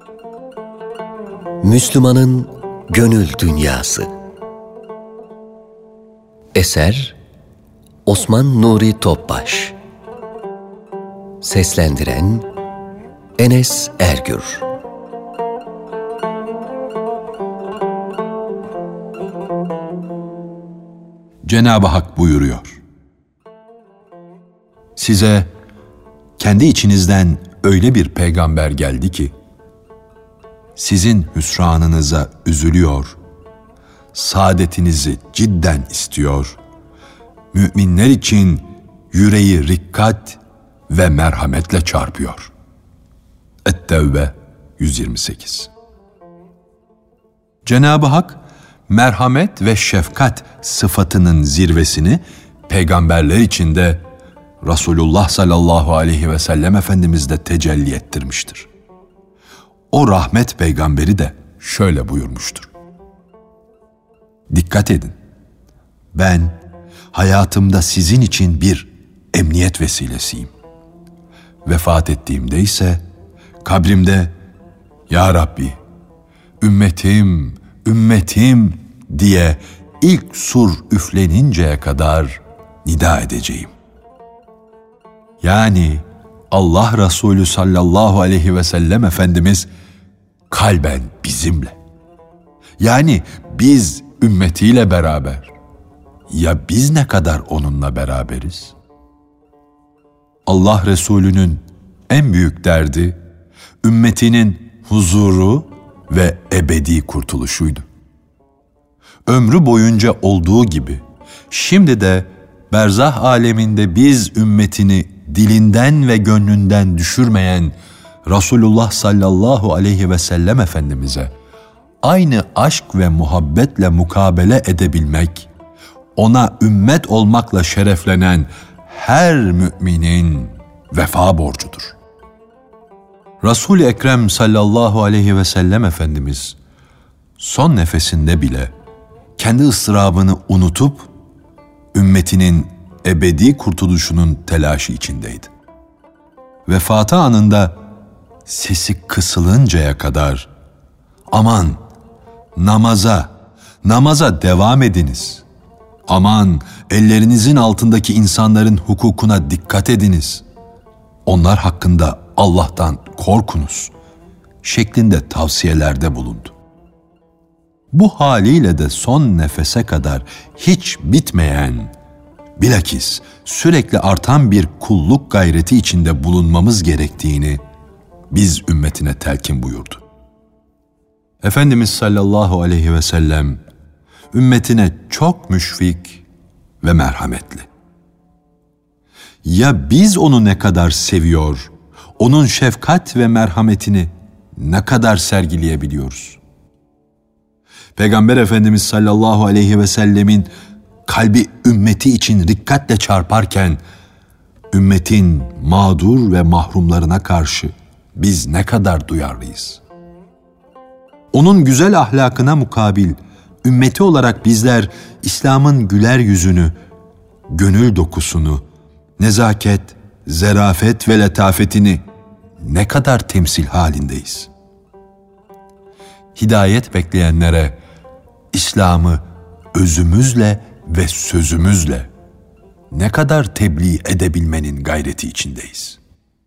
Müslümanın Gönül Dünyası. Eser Osman Nuri Topbaş. Seslendiren Enes Ergür. Cenab-ı Hak buyuruyor: Size kendi içinizden öyle bir peygamber geldi ki, sizin hüsranınıza üzülüyor, saadetinizi cidden istiyor, müminler için yüreği rikkat ve merhametle çarpıyor. Et-Tevbe 128. Cenab-ı Hak, merhamet ve şefkat sıfatının zirvesini peygamberler içinde Resulullah sallallahu aleyhi ve sellem Efendimiz'de tecelli ettirmiştir. O rahmet peygamberi de şöyle buyurmuştur: Dikkat edin, ben hayatımda sizin için bir emniyet vesilesiyim. Vefat ettiğimde ise kabrimde Ya Rabbi, ümmetim, ümmetim diye ilk sur üfleninceye kadar nida edeceğim. Yani Allah Resulü sallallahu aleyhi ve sellem Efendimiz kalben bizimle. Yani biz ümmetiyle beraber. Ya biz ne kadar onunla beraberiz? Allah Resulü'nün en büyük derdi, ümmetinin huzuru ve ebedi kurtuluşuydu. Ömrü boyunca olduğu gibi, şimdi de berzah aleminde biz ümmetini dilinden ve gönlünden düşürmeyen Resulullah sallallahu aleyhi ve sellem Efendimiz'e aynı aşk ve muhabbetle mukabele edebilmek, ona ümmet olmakla şereflenen her müminin vefa borcudur. Resul-i Ekrem sallallahu aleyhi ve sellem Efendimiz son nefesinde bile kendi ıstırabını unutup ümmetinin ebedi kurtuluşunun telaşı içindeydi. Vefatı anında sesi kısılıncaya kadar aman namaza devam ediniz. Aman ellerinizin altındaki insanların hukukuna dikkat ediniz. Onlar hakkında Allah'tan korkunuz şeklinde tavsiyelerde bulundu. Bu haliyle de son nefese kadar hiç bitmeyen, bilakis sürekli artan bir kulluk gayreti içinde bulunmamız gerektiğini biz ümmetine telkin buyurdu. Efendimiz sallallahu aleyhi ve sellem ümmetine çok müşfik ve merhametli. Ya biz onu ne kadar seviyor, onun şefkat ve merhametini ne kadar sergileyebiliyoruz? Peygamber Efendimiz sallallahu aleyhi ve sellemin kalbi ümmeti için dikkatle çarparken, ümmetin mağdur ve mahrumlarına karşı biz ne kadar duyarlıyız? Onun güzel ahlakına mukabil, ümmeti olarak bizler İslam'ın güler yüzünü, gönül dokusunu, nezaket, zerafet ve letafetini ne kadar temsil halindeyiz? Hidayet bekleyenlere İslam'ı özümüzle ve sözümüzle ne kadar tebliğ edebilmenin gayreti içindeyiz?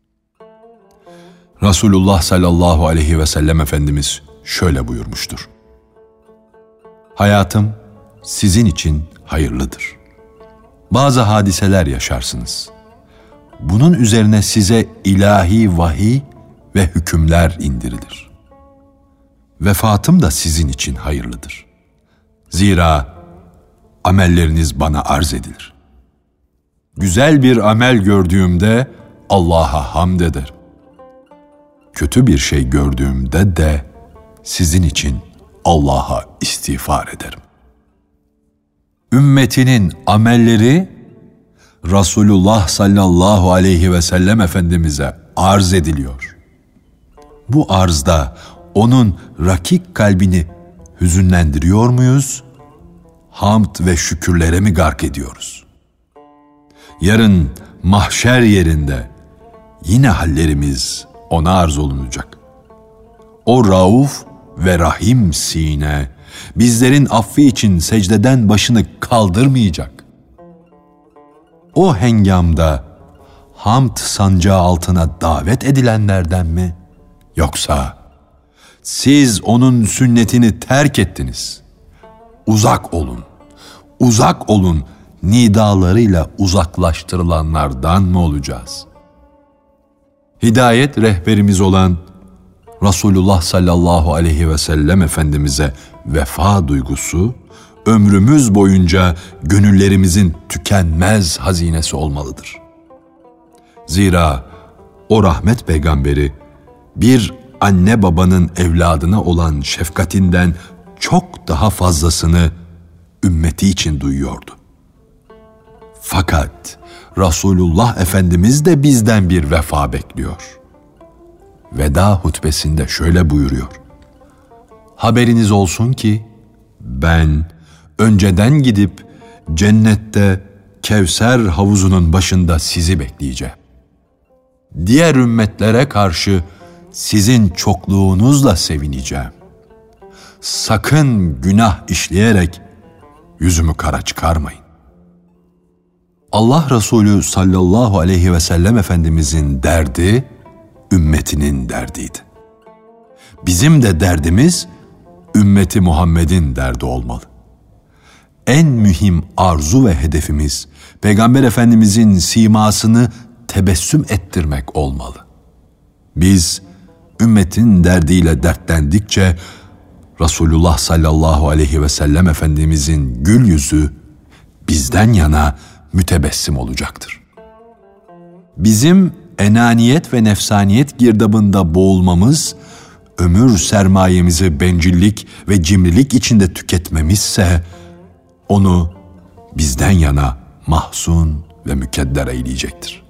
Resulullah sallallahu aleyhi ve sellem Efendimiz şöyle buyurmuştur: Hayatım sizin için hayırlıdır. Bazı hadiseler yaşarsınız. Bunun üzerine size ilahi vahiy ve hükümler indirilir. Vefatım da sizin için hayırlıdır. Zira amelleriniz bana arz edilir. Güzel bir amel gördüğümde Allah'a hamd ederim. Kötü bir şey gördüğümde de sizin için Allah'a istiğfar ederim. Ümmetinin amelleri Resulullah sallallahu aleyhi ve sellem Efendimiz'e arz ediliyor. Bu arzda onun rakik kalbini hüzünlendiriyor muyuz? Hamd ve şükürlere mi gark ediyoruz? Yarın mahşer yerinde yine hallerimiz ona arz olunacak. O Rauf ve Rahim sine bizlerin affı için secdeden başını kaldırmayacak. O hengamda hamd sancağı altına davet edilenlerden mi? Yoksa siz onun sünnetini terk ettiniz. Uzak olun, uzak olun nidalarıyla uzaklaştırılanlardan mı olacağız? Hidayet rehberimiz olan Resulullah sallallahu aleyhi ve sellem Efendimiz'e vefa duygusu, ömrümüz boyunca gönüllerimizin tükenmez hazinesi olmalıdır. Zira o rahmet peygamberi bir anne babanın evladına olan şefkatinden çok daha fazlasını ümmeti için duyuyordu. Fakat Resulullah Efendimiz de bizden bir vefa bekliyor. Veda hutbesinde şöyle buyuruyor: haberiniz olsun ki ben önceden gidip cennette Kevser havuzunun başında sizi bekleyeceğim. Diğer ümmetlere karşı sizin çokluğunuzla sevineceğim. Sakın günah işleyerek yüzümü kara çıkarmayın. Allah Resulü sallallahu aleyhi ve sellem Efendimizin derdi, ümmetinin derdiydi. Bizim de derdimiz, ümmeti Muhammed'in derdi olmalı. En mühim arzu ve hedefimiz, Peygamber Efendimizin simasını tebessüm ettirmek olmalı. Biz, ümmetin derdiyle dertlendikçe, Resulullah sallallahu aleyhi ve sellem Efendimizin gül yüzü bizden yana mütebessim olacaktır. Bizim enaniyet ve nefsaniyet girdabında boğulmamız, ömür sermayemizi bencillik ve cimrilik içinde tüketmemizse, onu bizden yana mahzun ve mükedder eyleyecektir.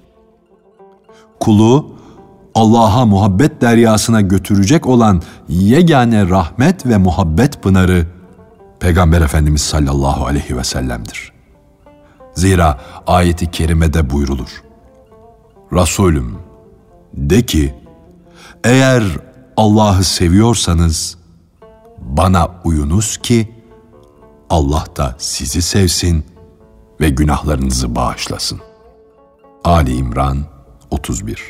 Kulu, Allah'a muhabbet deryasına götürecek olan yegane rahmet ve muhabbet pınarı Peygamber Efendimiz sallallahu aleyhi ve sellem'dir. Zira ayet-i kerimede buyrulur: Resulüm, de ki, eğer Allah'ı seviyorsanız bana uyunuz ki Allah da sizi sevsin ve günahlarınızı bağışlasın. Ali İmran 31.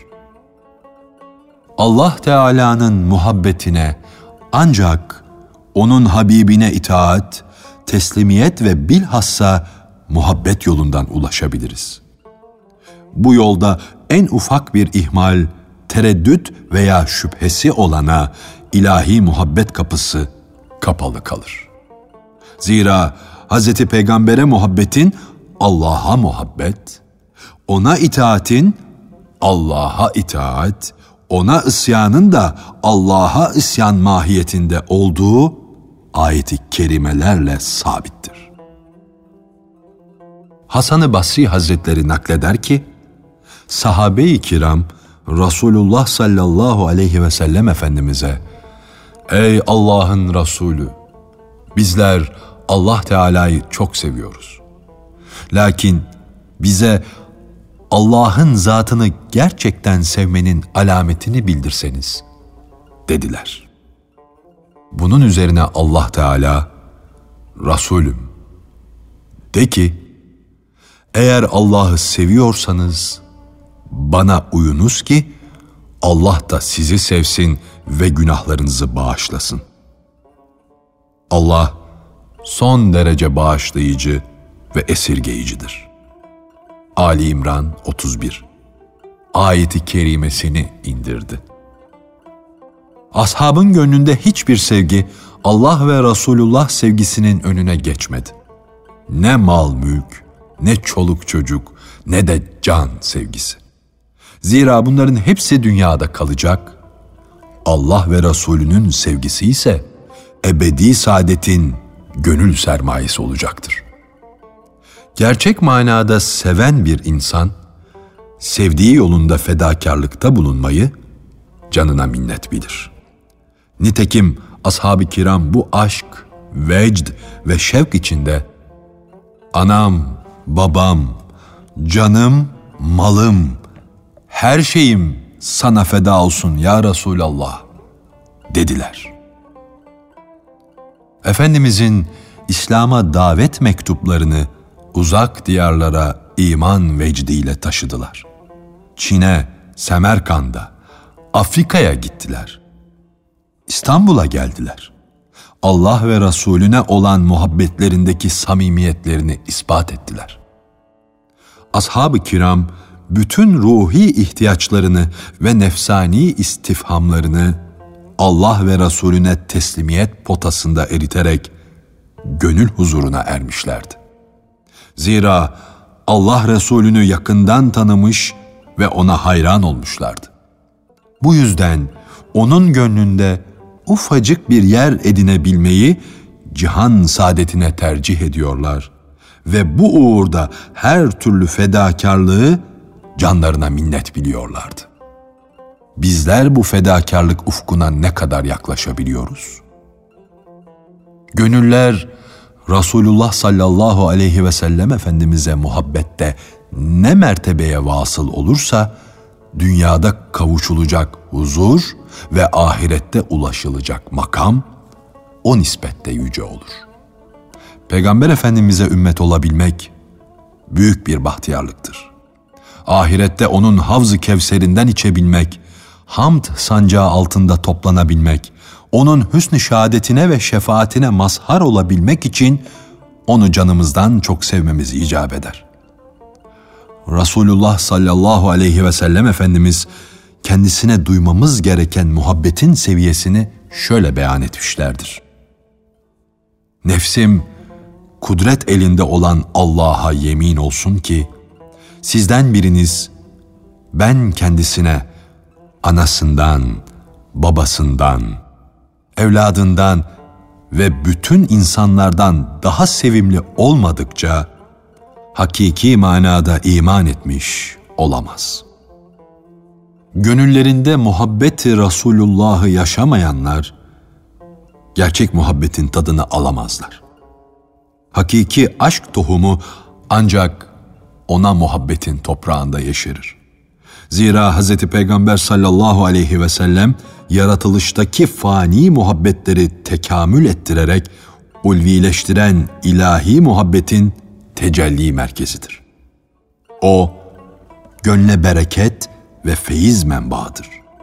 Allah Teala'nın muhabbetine ancak onun Habibine itaat, teslimiyet ve bilhassa muhabbet yolundan ulaşabiliriz. Bu yolda en ufak bir ihmal, tereddüt veya şüphesi olana ilahi muhabbet kapısı kapalı kalır. Zira Hz. Peygamber'e muhabbetin Allah'a muhabbet, ona itaatin Allah'a itaat, ona isyanın da Allah'a isyan mahiyetinde olduğu ayet-i kerimelerle sabittir. Hasan-ı Basri Hazretleri nakleder ki, sahabe-i kiram Resulullah sallallahu aleyhi ve sellem Efendimiz'e, ey Allah'ın Resulü, bizler Allah Teala'yı çok seviyoruz. Lakin bize Allah'ın zatını gerçekten sevmenin alametini bildirseniz, dediler. Bunun üzerine Allah Teala, Resulüm, de ki, eğer Allah'ı seviyorsanız bana uyunuz ki Allah da sizi sevsin ve günahlarınızı bağışlasın. Allah son derece bağışlayıcı ve esirgeyicidir. Ali İmran 31 ayeti kerimesini indirdi. Ashabın gönlünde hiçbir sevgi Allah ve Resulullah sevgisinin önüne geçmedi. Ne mal mülk, ne çoluk çocuk, ne de can sevgisi. Zira bunların hepsi dünyada kalacak. Allah ve Resulünün sevgisi ise ebedi saadetin gönül sermayesi olacaktır. Gerçek manada seven bir insan, sevdiği yolunda fedakarlıkta bulunmayı canına minnet bilir. Nitekim ashab-ı kiram bu aşk, vecd ve şevk içinde anam, babam, canım, malım, her şeyim sana feda olsun ya Resulallah dediler. Efendimizin İslam'a davet mektuplarını uzak diyarlara iman vecdiyle taşıdılar. Çin'e, Semerkand'a, Afrika'ya gittiler. İstanbul'a geldiler. Allah ve Resulüne olan muhabbetlerindeki samimiyetlerini ispat ettiler. Ashab-ı kiram bütün ruhi ihtiyaçlarını ve nefsani istifhamlarını Allah ve Resulüne teslimiyet potasında eriterek gönül huzuruna ermişlerdi. Zira Allah Resulünü yakından tanımış ve ona hayran olmuşlardı. Bu yüzden onun gönlünde ufacık bir yer edinebilmeyi cihan saadetine tercih ediyorlar ve bu uğurda her türlü fedakarlığı canlarına minnet biliyorlardı. Bizler bu fedakarlık ufkuna ne kadar yaklaşabiliyoruz? Gönüller Resulullah sallallahu aleyhi ve sellem Efendimiz'e muhabbette ne mertebeye vasıl olursa, dünyada kavuşulacak huzur ve ahirette ulaşılacak makam o nispette yüce olur. Peygamber Efendimiz'e ümmet olabilmek büyük bir bahtiyarlıktır. Ahirette onun Havz-ı Kevser'inden içebilmek, hamd sancağı altında toplanabilmek, onun hüsn-i şehadetine ve şefaatine mazhar olabilmek için onu canımızdan çok sevmemiz icap eder. Resulullah sallallahu aleyhi ve sellem Efendimiz kendisine duymamız gereken muhabbetin seviyesini şöyle beyan etmişlerdir. Nefsim kudret elinde olan Allah'a yemin olsun ki sizden biriniz ben kendisine anasından, babasından, evladından ve bütün insanlardan daha sevimli olmadıkça hakiki manada iman etmiş olamaz. Gönüllerinde muhabbeti Resulullah'ı yaşamayanlar gerçek muhabbetin tadını alamazlar. Hakiki aşk tohumu ancak ona muhabbetin toprağında yeşerir. Zira Hz. Peygamber sallallahu aleyhi ve sellem yaratılıştaki fani muhabbetleri tekamül ettirerek ulvileştiren ilahi muhabbetin tecelli merkezidir. O, gönle bereket ve feyiz menbaıdır.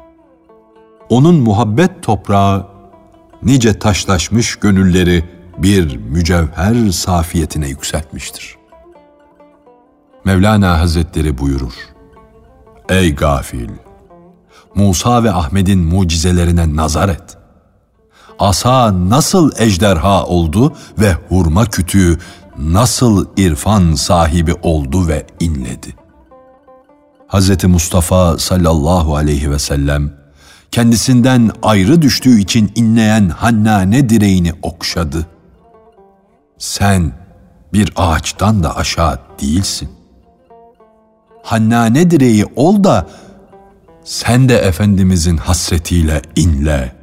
Onun muhabbet toprağı, nice taşlaşmış gönülleri bir mücevher safiyetine yükseltmiştir. Mevlana Hazretleri buyurur: Ey gafil! Musa ve Ahmet'in mucizelerine nazar et. Asa nasıl ejderha oldu ve hurma kütüğü nasıl irfan sahibi oldu ve inledi. Hz. Mustafa sallallahu aleyhi ve sellem kendisinden ayrı düştüğü için inleyen Hannane direğini okşadı. Sen bir ağaçtan da aşağı değilsin. Hannane direği ol da sen de Efendimizin hasretiyle inle.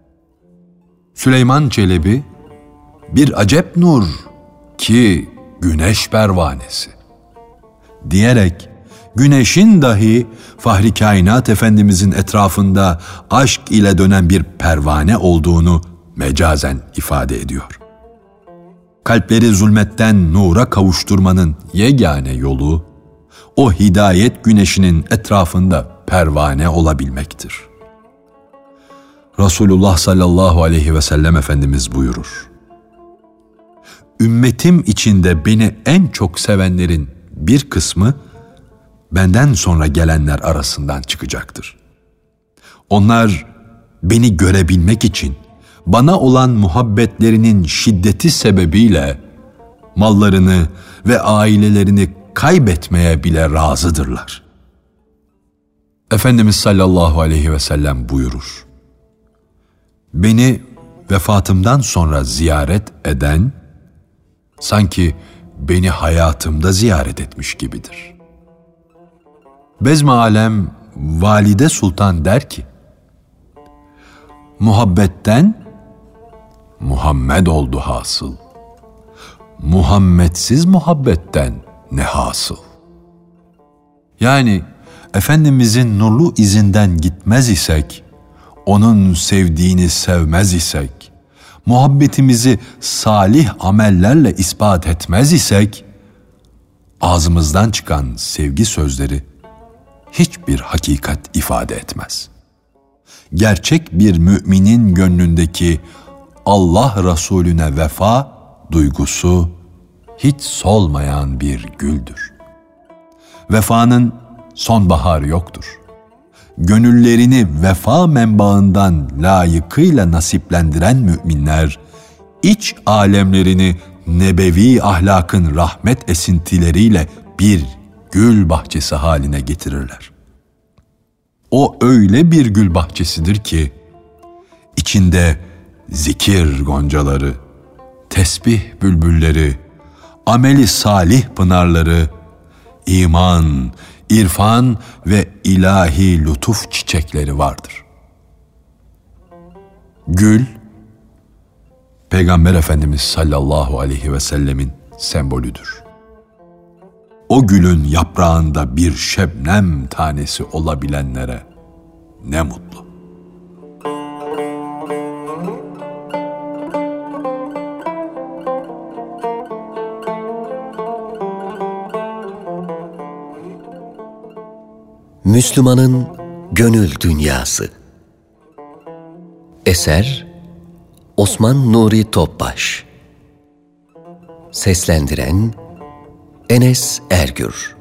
Süleyman Çelebi bir acep nur ki güneş pervanesi diyerek güneşin dahi Fahri Kainat Efendimizin etrafında aşk ile dönen bir pervane olduğunu mecazen ifade ediyor. Kalpleri zulmetten nura kavuşturmanın yegane yolu, o hidayet güneşinin etrafında pervane olabilmektir. Resulullah sallallahu aleyhi ve sellem Efendimiz buyurur: Ümmetim içinde beni en çok sevenlerin bir kısmı benden sonra gelenler arasından çıkacaktır. Onlar beni görebilmek için bana olan muhabbetlerinin şiddeti sebebiyle mallarını ve ailelerini kaybetmeye bile razıdırlar. Efendimiz sallallahu aleyhi ve sellem buyurur: Beni vefatımdan sonra ziyaret eden, sanki beni hayatımda ziyaret etmiş gibidir. Bezmi Alem Valide Sultan der ki, muhabbetten Muhammed oldu hasıl. Muhammedsiz muhabbetten ne hasıl? Yani Efendimizin nurlu izinden gitmez isek, onun sevdiğini sevmez isek, muhabbetimizi salih amellerle ispat etmez isek, ağzımızdan çıkan sevgi sözleri hiçbir hakikat ifade etmez. Gerçek bir müminin gönlündeki Allah Resulüne vefa duygusu hiç solmayan bir güldür. Vefanın sonbaharı yoktur. Gönüllerini vefa menbaından layıkıyla nasiplendiren müminler, iç alemlerini nebevi ahlakın rahmet esintileriyle bir gül bahçesi haline getirirler. O öyle bir gül bahçesidir ki, içinde zikir goncaları, tesbih bülbülleri, ameli salih pınarları, iman, irfan ve ilahi lütuf çiçekleri vardır. Gül, Peygamber Efendimiz sallallahu aleyhi ve sellemin sembolüdür. O gülün yaprağında bir şebnem tanesi olabilenlere ne mutlu. Müslümanın gönül dünyası. Eser Osman Nuri Topbaş. Seslendiren Enes Ergür.